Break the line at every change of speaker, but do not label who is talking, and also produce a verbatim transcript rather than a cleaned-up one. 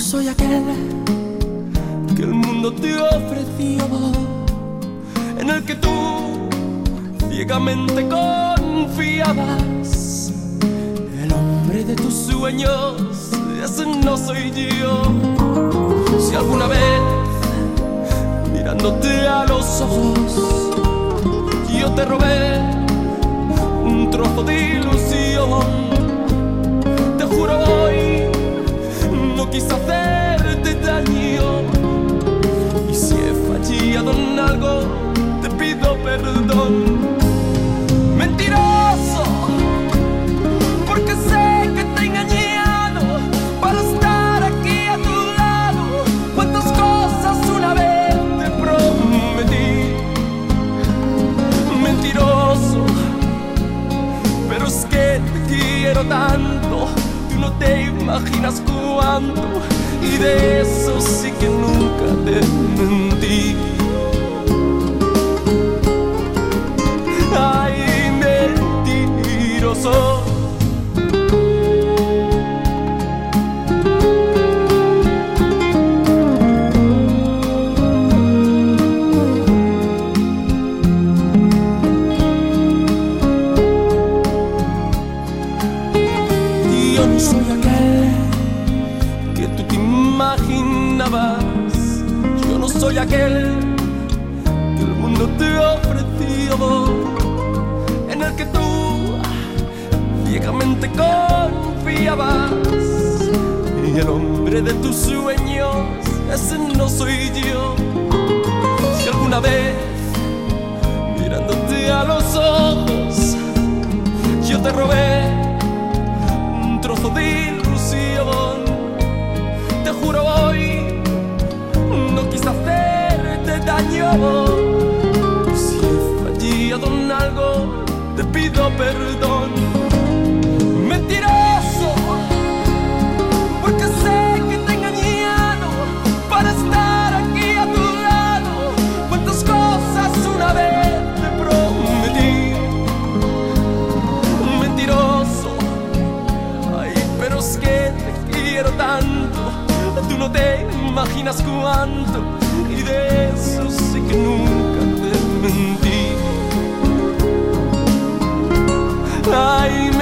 soy aquel que el mundo te ofreció, en el que tú ciegamente confiabas. El hombre de tus sueños, ese no soy yo. Si alguna vez, mirándote a los ojos, yo te robé un trozo de ilusión, te juro hoy no quise hacerte daño. Y si he fallado en algo, te pido perdón. Mentiroso, porque sé que te he engañado para estar aquí a tu lado. Cuántas cosas una vez te prometí. Mentiroso, pero es que te quiero tanto, tú no te imaginas cuánto, y de eso sí que nunca te mentí. Ay, mentiroso. Yo no soy aquel que tú te imaginabas. Yo no soy aquel que el mundo te ofreció, en el que tú ciegamente confiabas. Y el hombre de tus sueños, ese no soy yo. Si alguna vez, mirándote a los ojos, yo te robé un trozo de ilusión, te juro hoy no quise hacerte daño. Si he fallado en algo, te pido perdón. Mentiroso, porque sé que te he engañado para estar aquí a tu lado. Cuántas cosas una vez te prometí. Mentiroso, ay, pero es que te quiero tanto, tú no te imaginas cuánto, y de eso sí que nunca te mentí. Ay,